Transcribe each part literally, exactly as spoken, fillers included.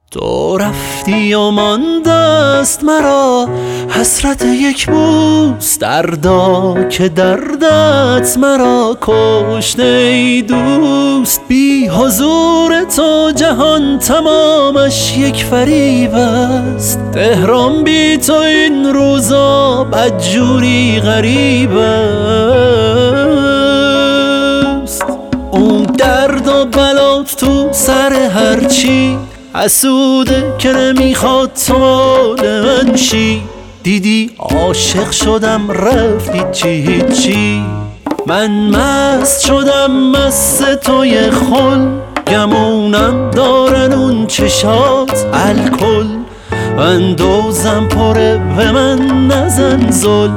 تو رفتی و ماندست مرا حسرت یک بوس، دردا که دردت مرا کشته ای دوست. بی حضور تو جهان تمامش یک فریب است، تهران بی تو این روزا بدجوری غریب است. اون درد و بلات تو سر هرچی حسوده که نمیخواد تو مال من شی. دیدی عاشق شدم رفتی چی هیچی، من مست شدم مست توی خل. گمونم دارن اون چشات الکل، اندوزم پره و من نزن زل.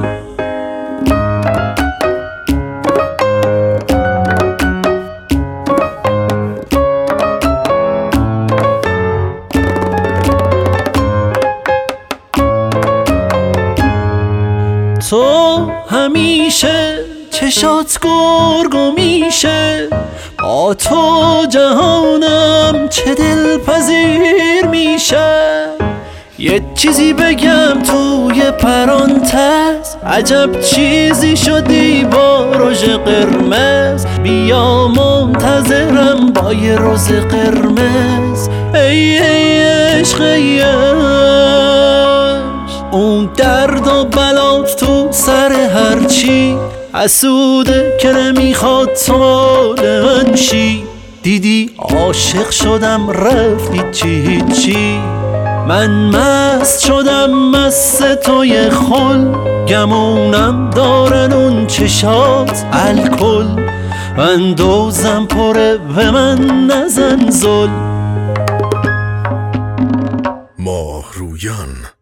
تو همیشه چشات گرگو میشه، با تو جهانم چه دلپذیر میشه. یه چیزی بگم توی پرانتز، عجب چیزی شدی با رژ قرمز. بیا منتظرم با یه روز قرمز، ای ای عشق ای عشق. اون درد و بلات تو سر هرچی حسوده که نمیخواد تو مال من شی. دیدی عاشق شدم رفتی چی هیچی، من مست شدم مست توی خل. گمونم دارن اون چشات الکل، اندوزم پره و من نزن زل. ماه رویان